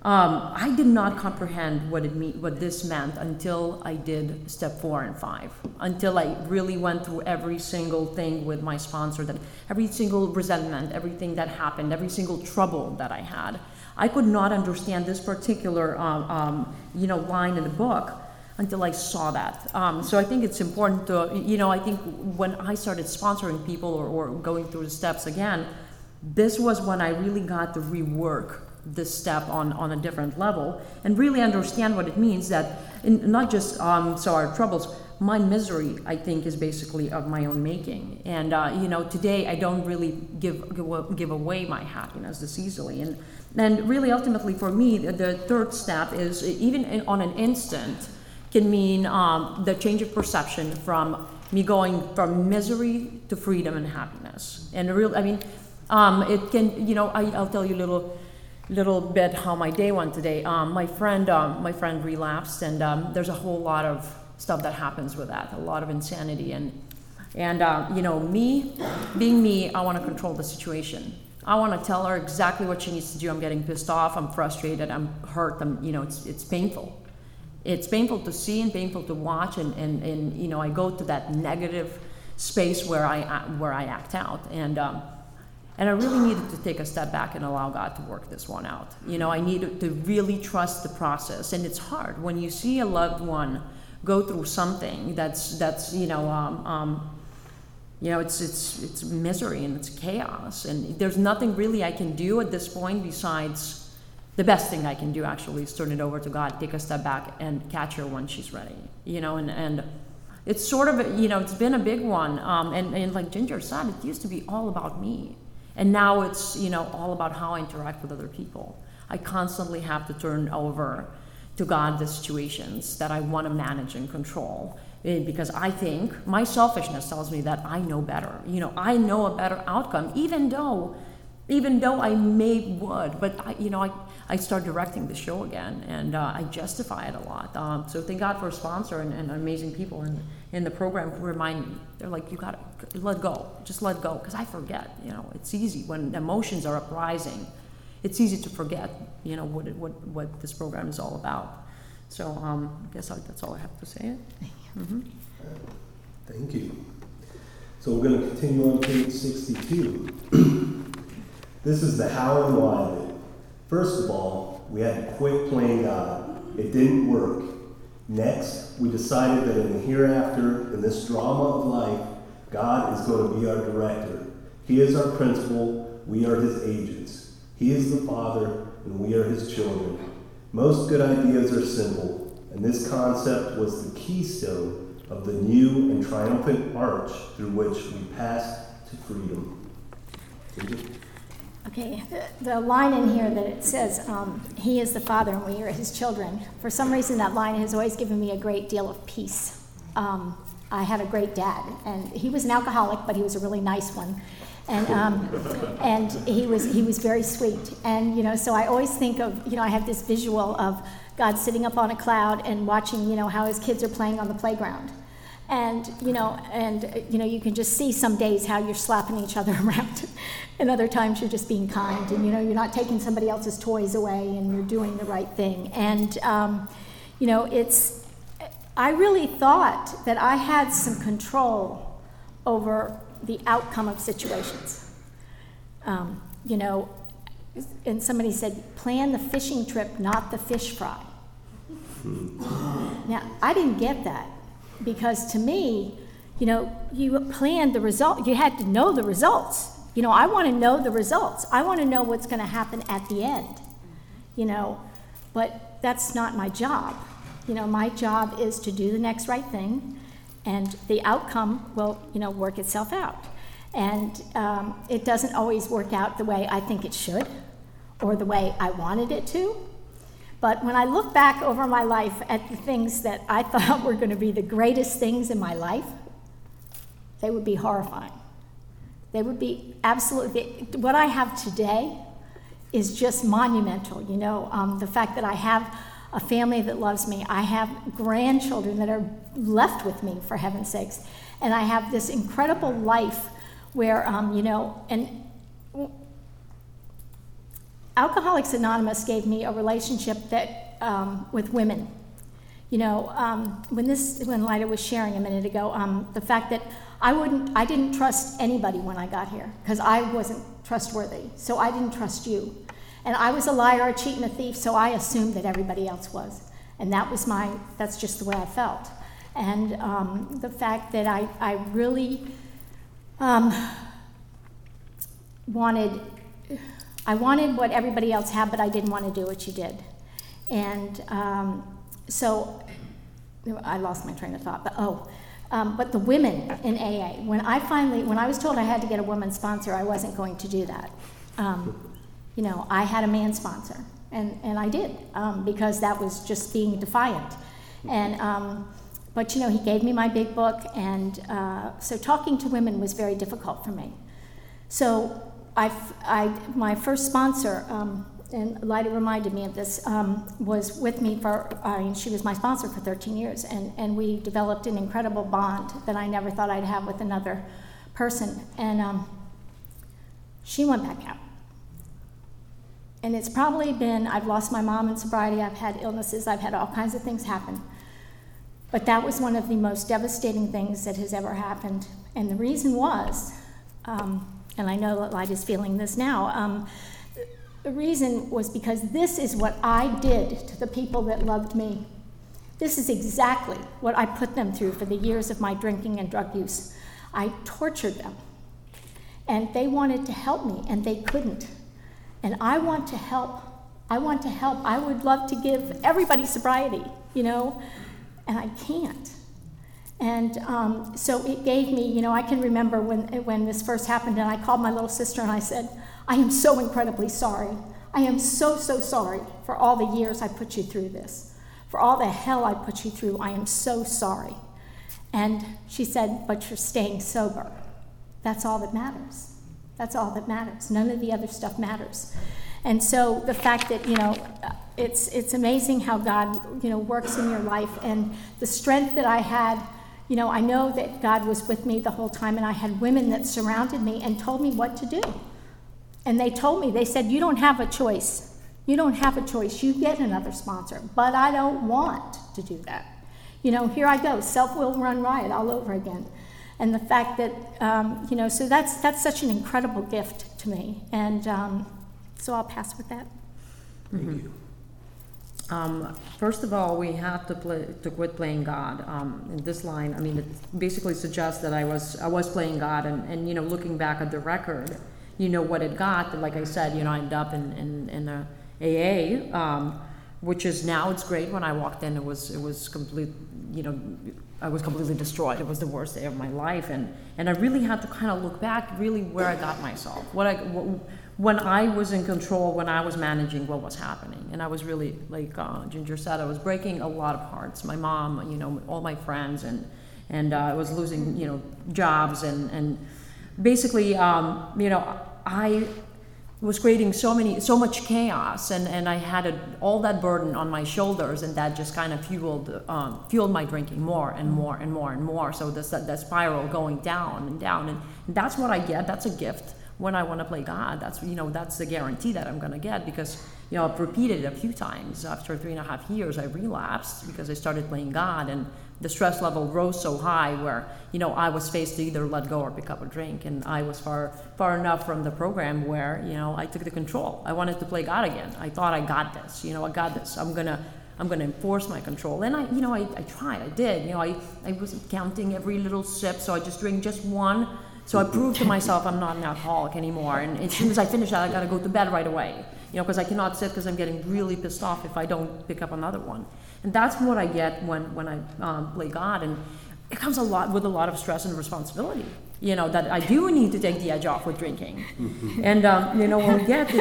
S2: Um, I did not comprehend what it mean, what this meant until I did step four and five. Until I really went through every single thing with my sponsor, that every single resentment, everything that happened, every single trouble that I had. I could not understand this particular, um, um, you know, line in the book until I saw that. Um, so I think it's important to, you know, I think when I started sponsoring people or, or going through the steps again, this was when I really got to rework this step on, on a different level and really understand what it means that in, not just um, so our troubles, my misery, I think, is basically of my own making. And, uh, you know, today I don't really give, give give away my happiness this easily. And, and really, ultimately, for me, the, the third step is, even in, on an instant, can mean um, the change of perception from me going from misery to freedom and happiness. And the real, I mean, um, it can, you know, I, I'll tell you a little little bit how my day went today. Um, my friend, um, my friend relapsed, and um, there's a whole lot of stuff that happens with that, a lot of insanity, and and uh, you know, me, being me, I want to control the situation. I want to tell her exactly what she needs to do. I'm getting pissed off. I'm frustrated. I'm hurt. I'm, you know, it's it's painful. It's painful to see and painful to watch, and and and you know, I go to that negative space where I where I act out, and. Um, And I really needed to take a step back and allow God to work this one out. You know, I needed to really trust the process. And it's hard when you see a loved one go through something that's, that's you know, um, um, you know, it's, it's, it's misery and it's chaos. And there's nothing really I can do at this point besides the best thing I can do, actually, is turn it over to God, take a step back, and catch her when she's ready. You know, and, and it's sort of, you know, it's been a big one. Um, and, and like Ginger said, it used to be all about me. And now it's, you know, all about how I interact with other people. I constantly have to turn over to God the situations that I want to manage and control, because I think my selfishness tells me that I know better. You know, I know a better outcome, even though, even though I may would, but I, you know, I, I start directing the show again, and uh, I justify it a lot. Um, so thank God for a sponsor and, and amazing people in, in the program who remind me. They're like, you gotta let go, just let go, because I forget. You know, it's easy when emotions are uprising. It's easy to forget, you know, what it, what what this program is all about. So um, I guess I, that's all I have to say. Mm-hmm.
S1: Thank you. So we're going to continue on page sixty-two. This is the how and why of it. First of all, we had to quit playing God. It didn't work. Next, we decided that in the hereafter, in this drama of life, God is going to be our director. He is our principal. We are his agents. He is the Father, and we are his children. Most good ideas are simple, and this concept was the keystone of the new and triumphant arch through which we pass to freedom.
S3: Okay, the, the line in here that it says, um, he is the Father and we are his children, for some reason that line has always given me a great deal of peace. Um, I had a great dad, and he was an alcoholic, but he was a really nice one. And um, and he was he was very sweet. And, you know, so I always think of, you know, I have this visual of God sitting up on a cloud and watching, you know, how his kids are playing on the playground. And, you know, and, you know, you can just see some days how you're slapping each other around. And other times you're just being kind. And, you know, you're not taking somebody else's toys away, and you're doing the right thing. And, um, you know, it's, I really thought that I had some control over the outcome of situations. Um, you know, and somebody said, plan the fishing trip, not the fish fry. Now, I didn't get that. Because to me, you know, you planned the result. You had to know the results. You know, I want to know the results. I want to know what's going to happen at the end. You know, but that's not my job. You know, my job is to do the next right thing, and the outcome will, you know, work itself out. And um, it doesn't always work out the way I think it should, or the way I wanted it to. But when I look back over my life at the things that I thought were going to be the greatest things in my life, they would be horrifying. They would be absolutely, what I have today is just monumental. You know, um, the fact that I have a family that loves me, I have grandchildren that are left with me, for heaven's sakes, and I have this incredible life where, um, you know, and Alcoholics Anonymous gave me a relationship that um, with women. You know, um, when this, when Lyda was sharing a minute ago, um, the fact that I wouldn't, I didn't trust anybody when I got here because I wasn't trustworthy. So I didn't trust you, and I was a liar, a cheat, and a thief. So I assumed that everybody else was, and that was my. That's just the way I felt. And um, the fact that I, I really um, wanted, I wanted what everybody else had, but I didn't want to do what you did, and. Um, So, I lost my train of thought, but oh, um, but the women in A A, when I finally, when I was told I had to get a woman sponsor, I wasn't going to do that. Um, you know, I had a man sponsor, and, and I did, um, because that was just being defiant. And, um, but you know, he gave me my big book, and uh, so talking to women was very difficult for me. So, I, I my first sponsor, um, and Lyda reminded me of this, um, was with me for, I mean, she was my sponsor for thirteen years, and, and we developed an incredible bond that I never thought I'd have with another person. And um, she went back out. And it's probably been, I've lost my mom in sobriety, I've had illnesses, I've had all kinds of things happen. But that was one of the most devastating things that has ever happened. And the reason was, um, and I know that Lyda's feeling this now, um, the reason was because this is what I did to the people that loved me. This is exactly what I put them through for the years of my drinking and drug use. I tortured them. And they wanted to help me, and they couldn't. And I want to help. I want to help. I would love to give everybody sobriety, you know, and I can't. And um, so it gave me, you know, I can remember when, when this first happened, and I called my little sister and I said, I am so incredibly sorry. I am so, so sorry for all the years I put you through this. For all the hell I put you through, I am so sorry. And she said, but you're staying sober. That's all that matters. That's all that matters. None of the other stuff matters. And so the fact that, you know, it's it's amazing how God, you know, works in your life, and the strength that I had, you know, I know that God was with me the whole time, and I had women that surrounded me and told me what to do. And they told me, they said, you don't have a choice. You don't have a choice. You get another sponsor. But I don't want to do that. You know, here I go, self-will run riot all over again. And the fact that, um, you know, so that's that's such an incredible gift to me. And um, so I'll pass with that.
S1: Thank mm-hmm. you.
S2: Um, first of all, we have to play, to quit playing God. Um, in this line, I mean, it basically suggests that I was I was playing God, and, and you know, looking back at the record, you know what it got. Like I said, you know, I ended up in in, in a A A, um, which is now it's great. When I walked in, it was it was complete. You know, I was completely destroyed. It was the worst day of my life, and and I really had to kind of look back, really where I got myself, what I what, when I was in control, when I was managing what was happening, and I was really, like uh, Ginger said, I was breaking a lot of hearts. My mom, you know, all my friends, and and uh, I was losing, you know, jobs, and and basically, um, you know, I was creating so many, so much chaos, and, and I had a, all that burden on my shoulders, and that just kind of fueled um, fueled my drinking more and more and more and more. So this that, that spiral going down and down, and that's what I get. That's a gift when I want to play God. That's you know that's the guarantee that I'm going to get, because you know I've repeated it a few times. After three and a half years, I relapsed because I started playing God, and the stress level rose so high where, you know, I was faced to either let go or pick up a drink. And I was far far enough from the program where, you know, I took the control. I wanted to play God again. I thought I got this, you know, I got this. I'm gonna I'm gonna enforce my control. And I, you know, I, I tried, I did. You know, I, I was counting every little sip, so I just drink just one. So I proved to myself I'm not an alcoholic anymore. And as soon as I finish that, I gotta go to bed right away. You know, because I cannot sit because I'm getting really pissed off if I don't pick up another one. And that's what I get when, when I um, play God. And it comes a lot with a lot of stress and responsibility, you know, that I do need to take the edge off with drinking. And, um, you know, when we get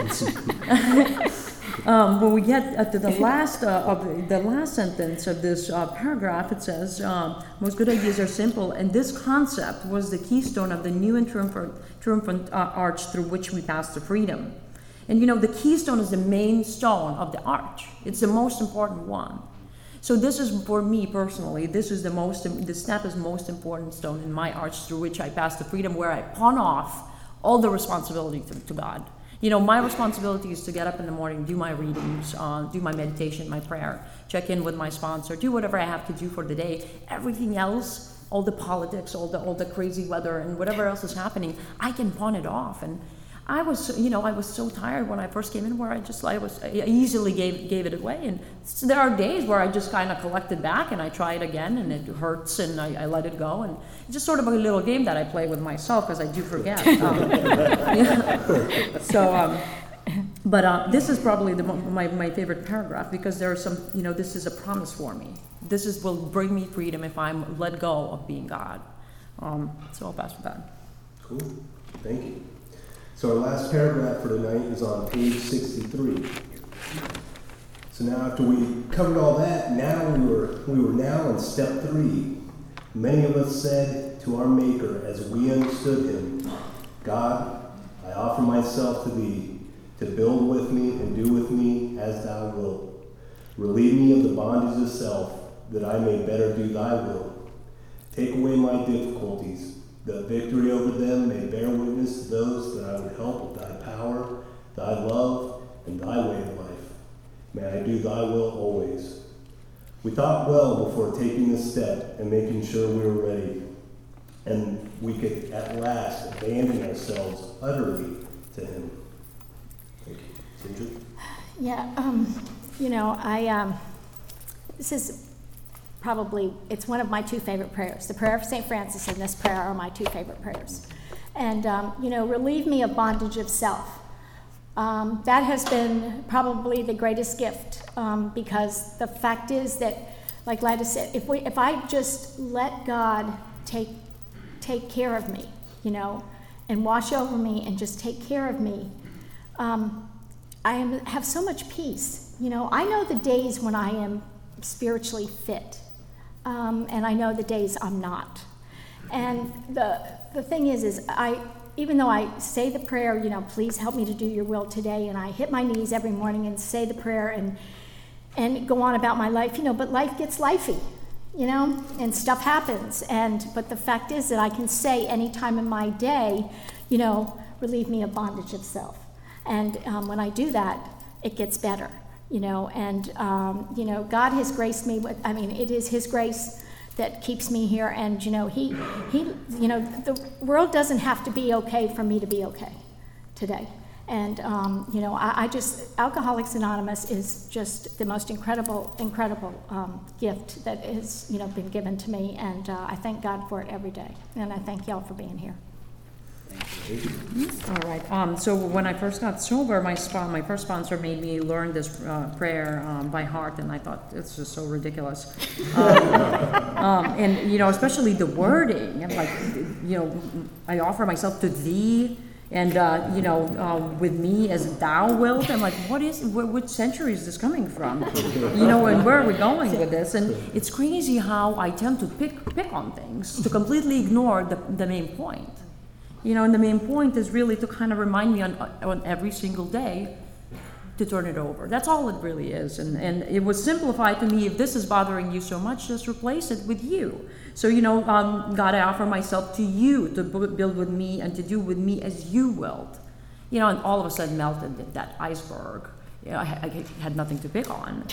S2: it, um, when we get to the last, uh, of the last sentence of this uh, paragraph, it says, um, most good ideas are simple, and this concept was the keystone of the new and triumphant, triumphant uh, arch through which we pass to freedom. And, you know, the keystone is the main stone of the arch. It's the most important one. So this is, for me personally, this is the most, the step is most important stone in my arch through which I pass to freedom, where I pawn off all the responsibility to, to God. You know, my responsibility is to get up in the morning, do my readings, uh, do my meditation, my prayer, check in with my sponsor, do whatever I have to do for the day. Everything else, all the politics, all the all the crazy weather, and whatever else is happening, I can pawn it off. And I was, you know, I was so tired when I first came in, where I just, I was, I easily gave gave it away. And so there are days where I just kind of collected back, and I try it again, and it hurts, and I, I let it go. And it's just sort of a little game that I play with myself, because I do forget. Um, yeah. So, um, but uh, this is probably the, my my favorite paragraph, because there are some, you know, this is a promise for me. This is will bring me freedom if I'm let go of being God. Um, so I'll pass with that.
S1: Cool. Thank you. So our last paragraph for tonight is on page sixty-three. So now after we covered all that, now we were we were now in step three. Many of us said to our Maker as we understood him, God, I offer myself to thee, to build with me and do with me as thou wilt. Relieve me of the bondage of self, that I may better do thy will. Take away my difficulties, that victory over them may bear witness to those that I would help with thy power, thy love, and thy way of life. May I do thy will always. We thought well before taking this step and making sure we were ready, and we could at last abandon ourselves utterly to him. Thank you. Sandra?
S3: Yeah, um, you know, I, um, this is probably, it's one of my two favorite prayers. The prayer of Saint Francis and this prayer are my two favorite prayers. And, um, you know, relieve me of bondage of self. Um, that has been probably the greatest gift, um, because the fact is that, like Lida said, if we, if I just let God take, take care of me, you know, and wash over me and just take care of me, um, I am, have so much peace. You know, I know the days when I am spiritually fit. Um, and I know the days I'm not. And the the thing is, is I, even though I say the prayer, you know, please help me to do your will today, and I hit my knees every morning and say the prayer and and go on about my life, you know, but life gets lifey, you know, and stuff happens. And but the fact is that I can say any time in my day, you know, relieve me of bondage of self. And um, when I do that, it gets better. You know, and, um, you know, God has graced me with, I mean, it is his grace that keeps me here. And, you know, he, he, you know, the world doesn't have to be okay for me to be okay today. And, um, you know, I, I just, Alcoholics Anonymous is just the most incredible, incredible um, gift that has, you know, been given to me. And uh, I thank God for it every day. And I thank y'all for being here.
S2: All right. Um, so when I first got sober, my spon- my first sponsor made me learn this uh, prayer um, by heart, and I thought it's just so ridiculous. Um, um, and you know, especially the wording, and like, you know, I offer myself to thee, and uh, you know, uh, with me as thou wilt. I'm like, what is? Wh- which century is this coming from? You know, and where are we going with this? And it's crazy how I tend to pick pick on things to completely ignore the the main point. You know, and the main point is really to kind of remind me on on every single day to turn it over. That's all it really is. And and it was simplified to me, if this is bothering you so much, just replace it with you. So, you know, um, God, I offer myself to you to b- build with me and to do with me as you willed. You know, and all of a sudden melted that iceberg. You know, I, I had nothing to pick on.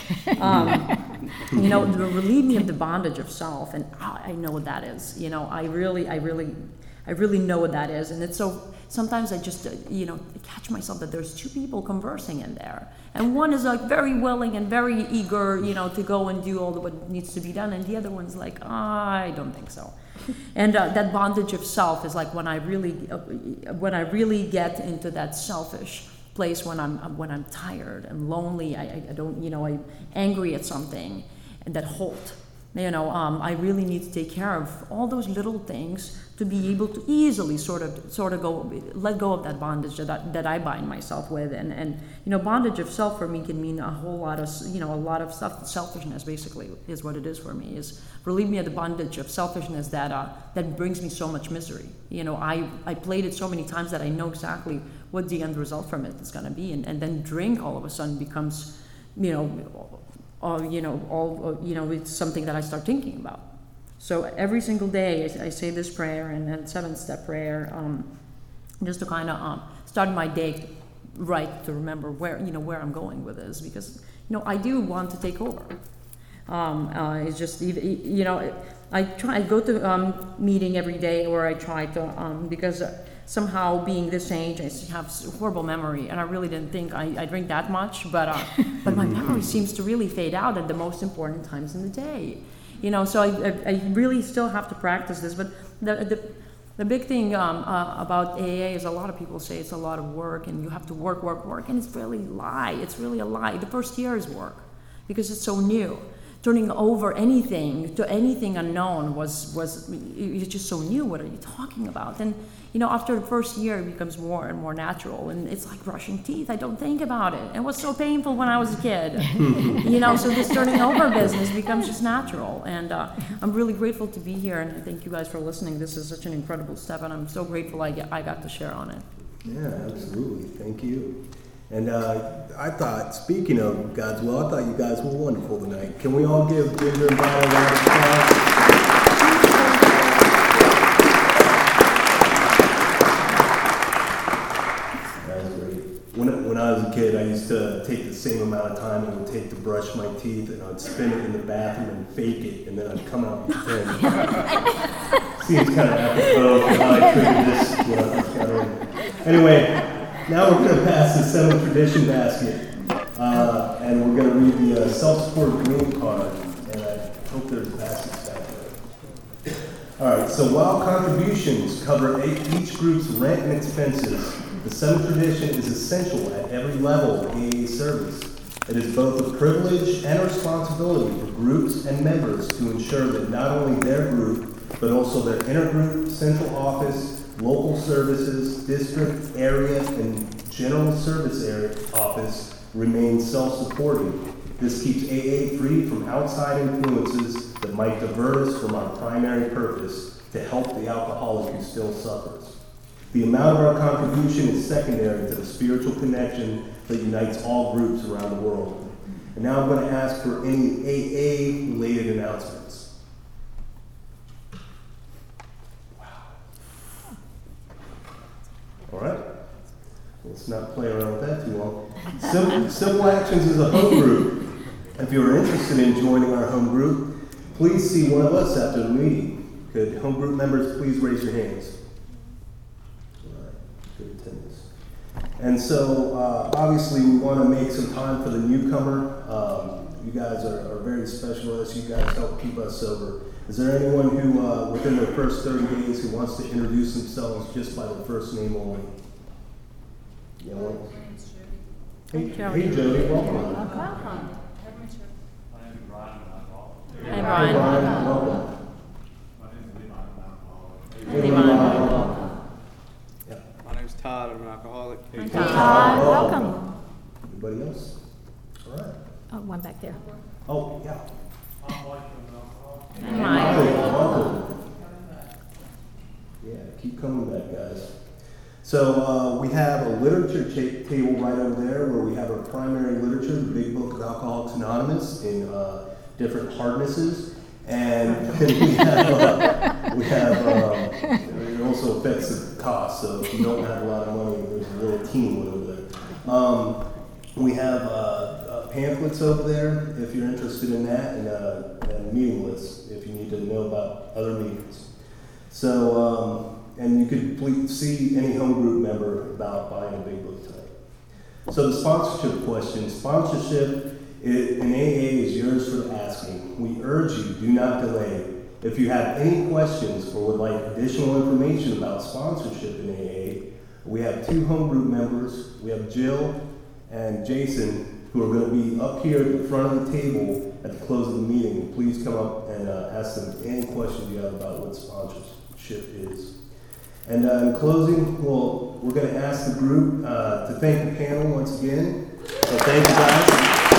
S2: Um, you know, relieve me of the bondage of self, and I know what that is. You know, I really, I really... I really know what that is, and it's so, sometimes I just, uh, you know, catch myself that there's two people conversing in there, and one is like very willing and very eager, you know, to go and do all the, what needs to be done, and the other one's like, oh, I don't think so. And uh, that bondage of self is like when I really, uh, when I really get into that selfish place, when I'm when I'm tired and lonely, I, I don't, you know, I'm angry at something, and that halt. You know, um, I really need to take care of all those little things to be able to easily sort of sort of go let go of that bondage that I, that I bind myself with, and and you know, bondage of self for me can mean a whole lot of, you know, a lot of stuff. Selfishness basically is what it is for me. Is relieve me of the bondage of selfishness that uh, that brings me so much misery. You know, I I played it so many times that I know exactly what the end result from it is going to be, and and then drink all of a sudden becomes, you know. Or, you know, all, you know, it's something that I start thinking about. So every single day I, I say this prayer and then seven-step prayer, um, just to kind of um, start my day right to remember where, you know, where I'm going with this, because, you know, I do want to take over. Um, uh, it's just, you know, I try, I go to um, meeting every day, or I try to, um, because somehow being this age, I have horrible memory, and I really didn't think I, I drink that much, but uh, but my memory seems to really fade out at the most important times in the day. You know, so I, I, I really still have to practice this, but the, the The big thing um, uh, about A A is a lot of people say it's a lot of work and you have to work, work, work, and it's really a lie. It's really a lie. The first year is work because it's so new. Turning over anything to anything unknown was, was it's just so new. What are you talking about? And, you know, after the first year, it becomes more and more natural. And it's like brushing teeth. I don't think about it. It was so painful when I was a kid. You know, so this turning over business becomes just natural. And uh, I'm really grateful to be here. And thank you guys for listening. This is such an incredible step. And I'm so grateful I, get, I got to share on it.
S1: Yeah, absolutely. Thank you. And uh, I thought, speaking of God's will, I thought you guys were wonderful tonight. Can we all give Ginger and Brian a round of applause? That was great. When, when I was a kid, I used to take the same amount of time it would take to brush my teeth, and I'd spin it in the bathroom and fake it, and then I'd come out and pretend. Seems kind of apropos for how I treated this. You know, this kind of, anyway. Now we're going to pass the seventh tradition basket, uh, and we're going to read the uh, self-supported green card, and I hope there's a passage back there. All right, so while contributions cover each group's rent and expenses, the seventh tradition is essential at every level of A A service. It is both a privilege and a responsibility for groups and members to ensure that not only their group, but also their intergroup, central office, local services, district, area, and general service area office remain self-supporting. This keeps A A free from outside influences that might divert us from our primary purpose to help the alcoholic who still suffers. The amount of our contribution is secondary to the spiritual connection that unites all groups around the world. And now I'm going to ask for any A A-related announcements. All right, let's not play around with that too long. Civil, Civil Actions is a home group. If you're interested in joining our home group, please see one of us after the meeting. Could home group members please raise your hands? All right, good attendance. And so, uh, obviously, we want to make some time for the newcomer. Um, you guys are, are very special to us. You guys help keep us sober. Is there anyone who, uh, within their first thirty days, who wants to introduce themselves just by their first name only? You know, hey, hey, Jody, welcome.
S3: Welcome.
S2: Hey, Brian.
S1: Hey, Brian, welcome.
S2: Hey, Brian. Welcome.
S1: Yeah.
S4: My name's Todd. I'm an alcoholic.
S3: Hi, Todd. Welcome.
S1: Anybody else? All right.
S3: Oh, one back there.
S1: Oh, yeah.
S2: Hey, Mike.
S1: Welcome. Yeah, keep coming back, guys. So uh, we have a literature ta- table right over there where we have our primary literature, the Big Book of Alcoholics Anonymous, in uh, different hardnesses. And then we have, uh, we have um, it also affects the cost, so if you don't have a lot of money, there's a little teeny one over there. Um, we have uh, uh, pamphlets over there if you're interested in that, and, uh, and meeting lists if you need to know about other meetings. So, um, and you could please see any home group member about buying a Big Book tonight. So the sponsorship question. Sponsorship in A A is yours for the asking. We urge you, do not delay. If you have any questions or would like additional information about sponsorship in A A, we have two home group members. We have Jill and Jason, who are going to be up here at the front of the table at the close of the meeting. Please come up and uh, ask them any questions you have about what sponsorship is. And uh, in closing, well, we're going to ask the group uh, to thank the panel once again. So thank you, guys.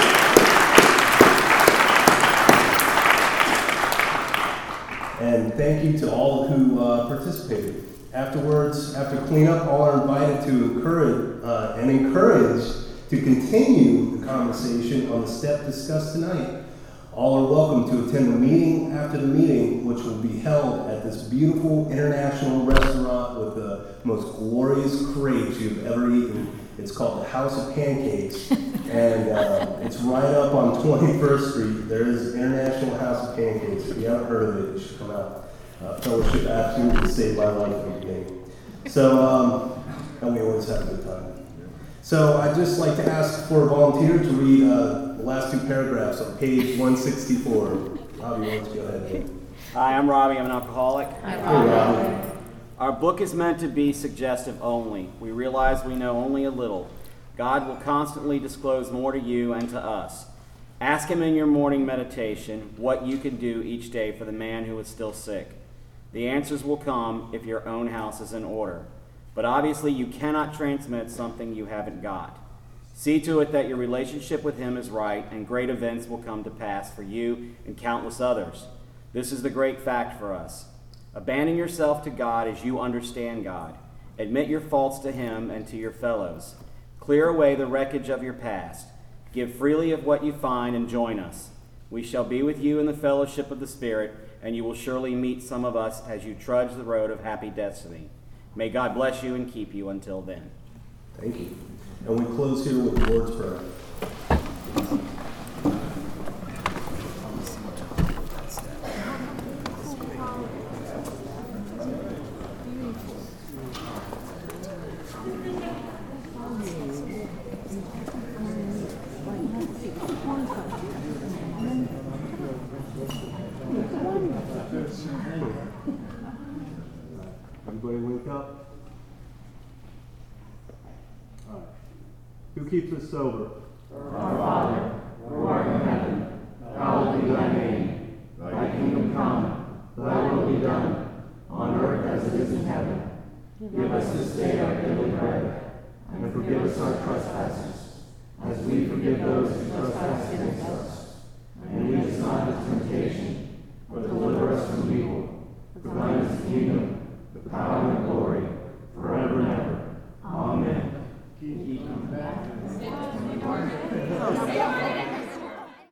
S1: And thank you to all who uh, participated. Afterwards, after cleanup, all are invited to encourage uh, and encouraged to continue the conversation on the step discussed tonight. All are welcome to attend the meeting after the meeting, which will be held at this beautiful international restaurant with the most glorious crepes you've ever eaten It's called the House of Pancakes, and uh, it's right up on twenty-first Street. There is International House of Pancakes. If you haven't heard of it, you should come out. Uh, fellowship absolutely saved my life in the beginning. So, um, and we always have a good time. So I'd just like to ask for a volunteer to read uh, the last two paragraphs on page one sixty-four. Robbie, why don't you go ahead?
S5: Hi, I'm Robbie. I'm an alcoholic.
S2: Hi,
S1: Hey, Robbie.
S5: Our book is meant to be suggestive only. We realize we know only a little. God will constantly disclose more to you and to us. Ask Him in your morning meditation what you can do each day for the man who is still sick. The answers will come if your own house is in order. But obviously you cannot transmit something you haven't got. See to it that your relationship with Him is right, and great events will come to pass for you and countless others. This is the great fact for us. Abandon yourself to God as you understand God. Admit your faults to Him and to your fellows. Clear away the wreckage of your past. Give freely of what you find and join us. We shall be with you in the fellowship of the Spirit, and you will surely meet some of us as you trudge the road of happy destiny. May God bless you and keep you until then.
S1: Thank you. And we close here with the Lord's Prayer. Everybody wake up. All right. Who keeps us sober?
S6: Our Father, who art in heaven, hallowed be thy name. Thy kingdom come, thy will be done, on earth as it is in heaven. Give us this day our daily bread, and forgive us our trespasses,